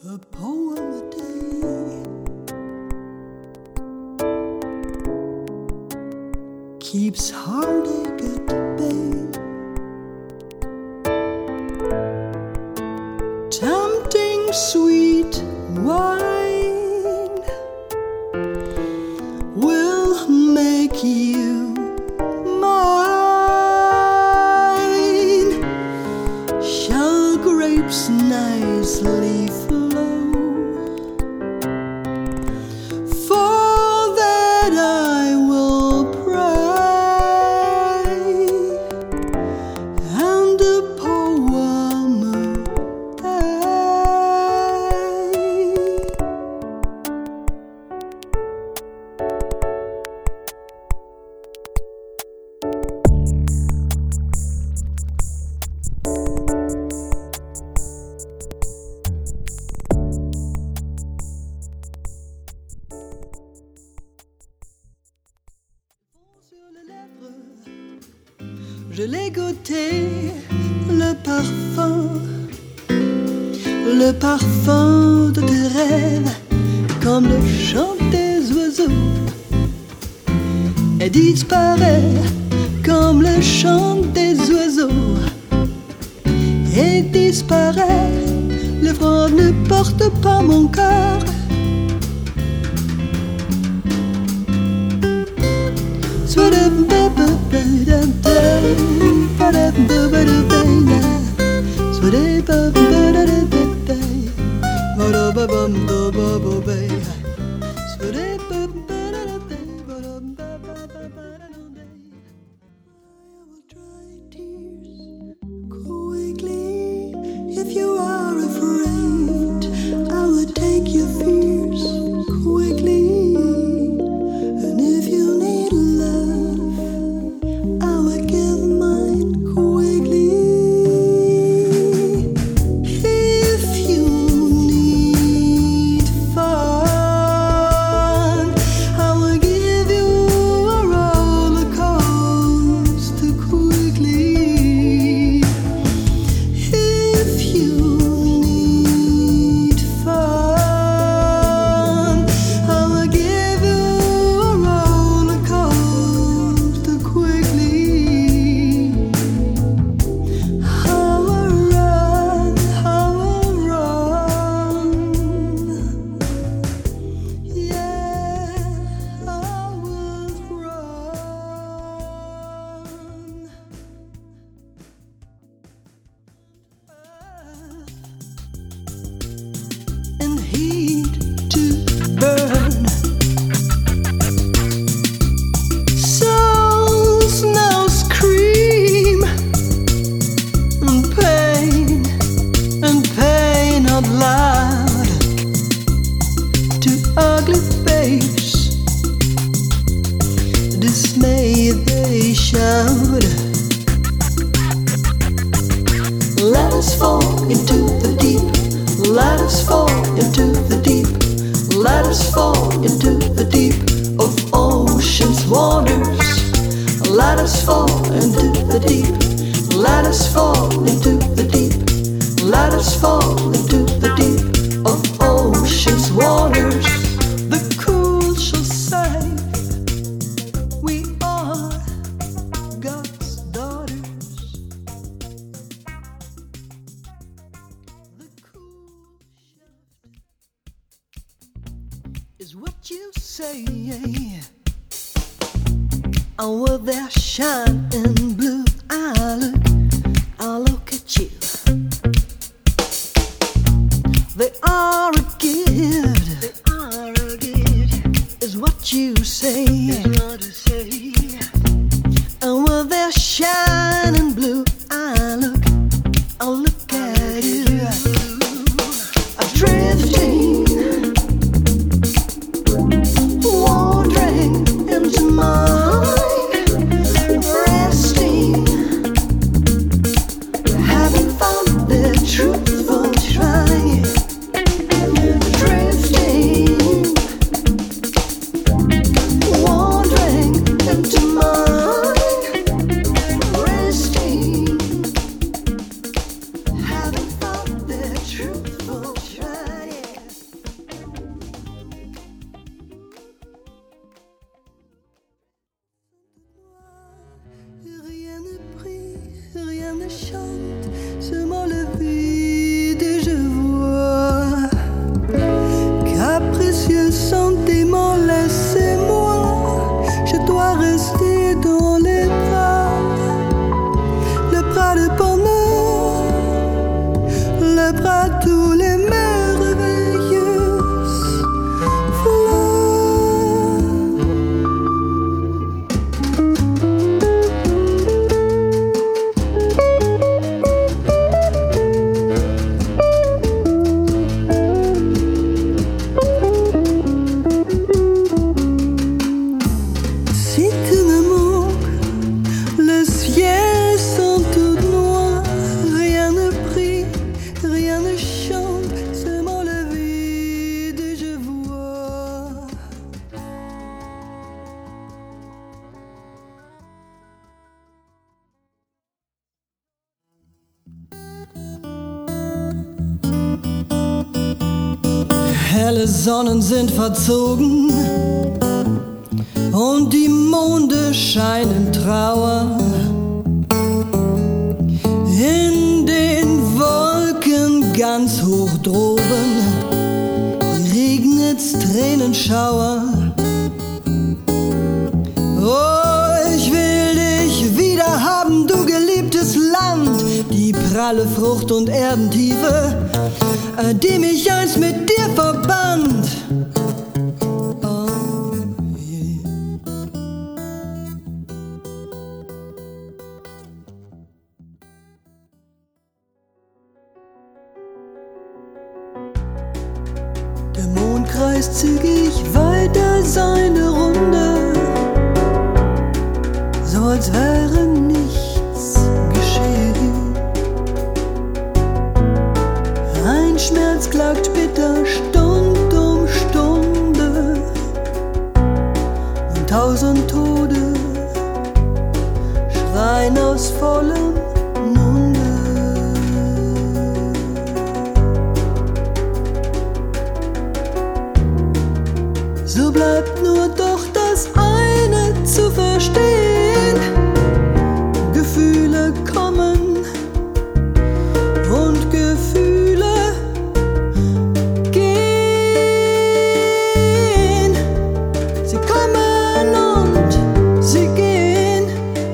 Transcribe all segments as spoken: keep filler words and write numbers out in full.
A poem a day keeps heartache at bay. Tempting sweet wine will make you mine. Shall grapes nicely flow? For that I will pray, and a poem a Sur les lèvres, je l'ai goûté, le parfum, le parfum de tes rêves, comme le chant des oiseaux, et disparaît comme le chant des oiseaux, et disparaît. Le froid ne porte pas mon corps. If you are afraid, I will take your fears quickly. And if you need love, I will give mine quickly. If you need fun, I will give you a roller coaster quickly. If you need fun, I will give you a roller coaster quickly. I will run, I will run. Yeah, I will run. And heat to burn. Souls now scream, and pain, and pain out loud to ugly face. Dismay they shout. Let us fall into the deep. Let us fall into the deep. Let us fall into the deep of ocean's waters. Let us fall into the deep. Let us fall into the deep. Let us fall into the deep of ocean's waters. The cool shall say, we are God's daughters. The cool shaft is what you say. Oh, will there shine in blue? I look, I look at you. They are a gift. They are a gift. Is what you say. Is what you say. And will there shine in blue? I look, I look at you. I'm drifting, wandering into mine, resting tous les merveilleuses fleurs. Si tu me manques, le ciel sont tout noir, rien ne brille, rien ne chante, seulement le vide et je vois. Helle Sonnen sind verzogen und die Monde scheinen Trauer. In den Wolken ganz hoch droben regnet's Tränenschauer. Oh, ich will dich wieder haben, du geliebtes Land, die pralle Frucht und Erdentiefe, die mich einst mit dir verband. Oh, yeah. Der Mond kreist zügig weiter seine Runde, so als wäre nichts geschehen. Ein Schmerz klagt bitter Stund um Stunde und tausend Tode schreien aus vollem Munde. So bleibt nur doch das eine zu verstehen: Gefühle kommen und Gefühle gehen. Sie kommen und sie gehen.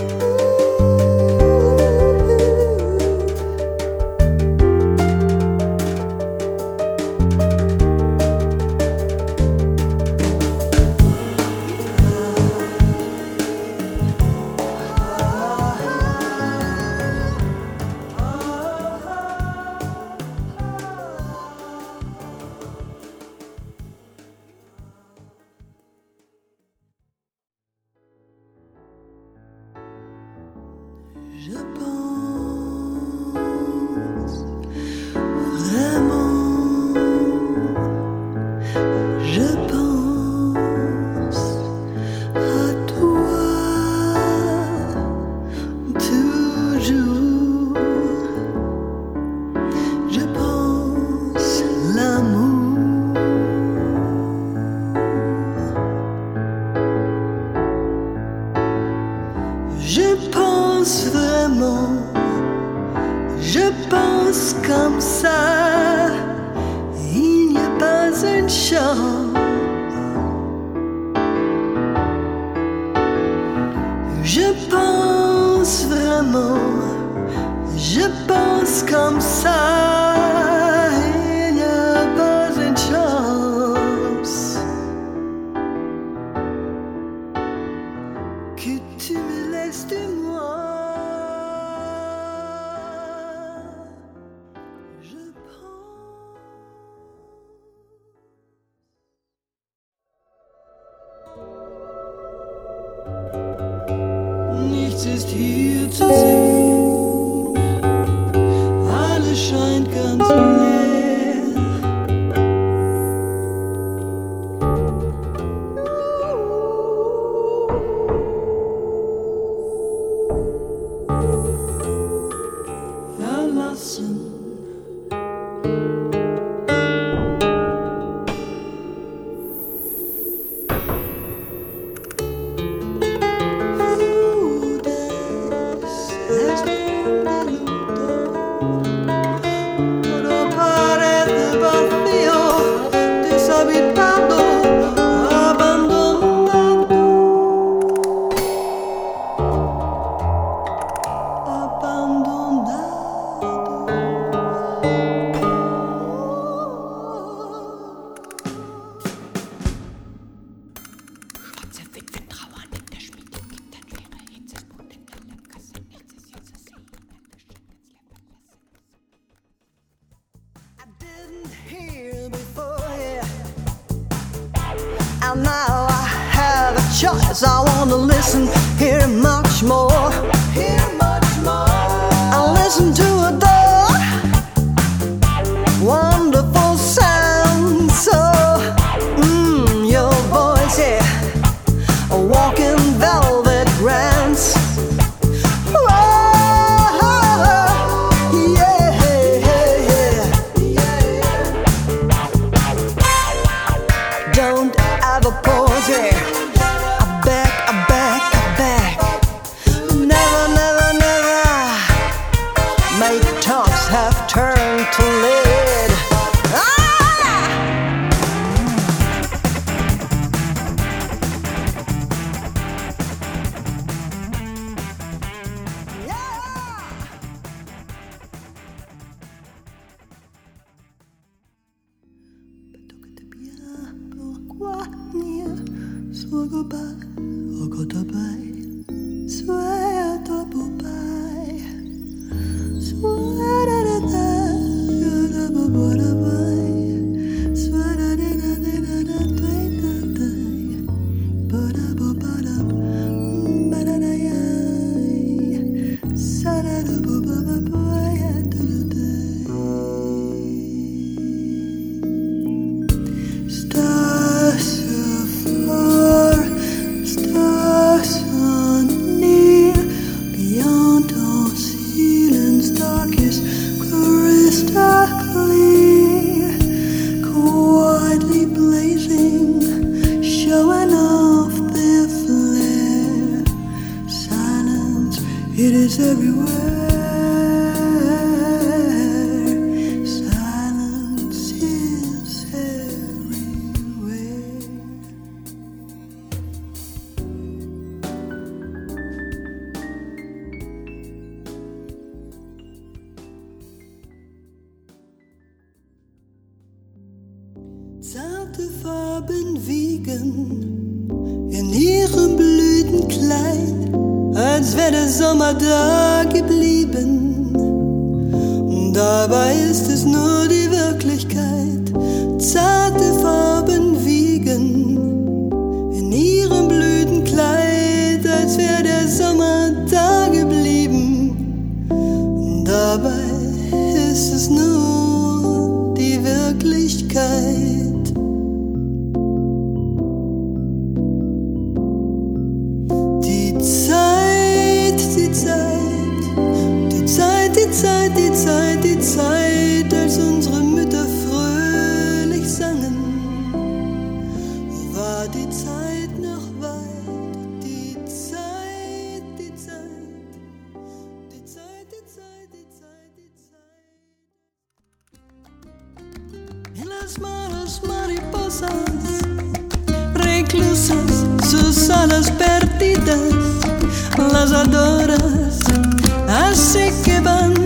Je pense vraiment, je pense à toi toujours. Je pense l'amour. Je pense vraiment, je pense comme ça, il n'y a pas une chance. Je pense vraiment, je pense comme ça, il n'y a pas une chance que tu me laisses de moi. Je pense. Nichts ist hier zu sehen, alles scheint ganz leer. Verlassen. Abandonado. And now I have a choice. I wanna listen, hear much more, hear much more. I listen to adore wonderful sound. So, mmm, your voice, yeah, a walking velvet grants. It is everywhere. Silence is everywhere. Zarte Farben wiegen in ihrem Blütenkleid, als wäre der Sommer da geblieben. Und dabei ist es nur die Wirklichkeit. Zarte Farben wiegen in ihrem Blütenkleid, als wäre der Sommer da geblieben. Und dabei ist es nur die Wirklichkeit. Die Zeit, die Zeit, die Zeit, als unsere Mütter fröhlich sangen, war die Zeit noch weit. Die Zeit, die Zeit, die Zeit, die Zeit, die Zeit, die Zeit. En las manos mariposas, reclusas, sus alas perdidas, las adoras, así que van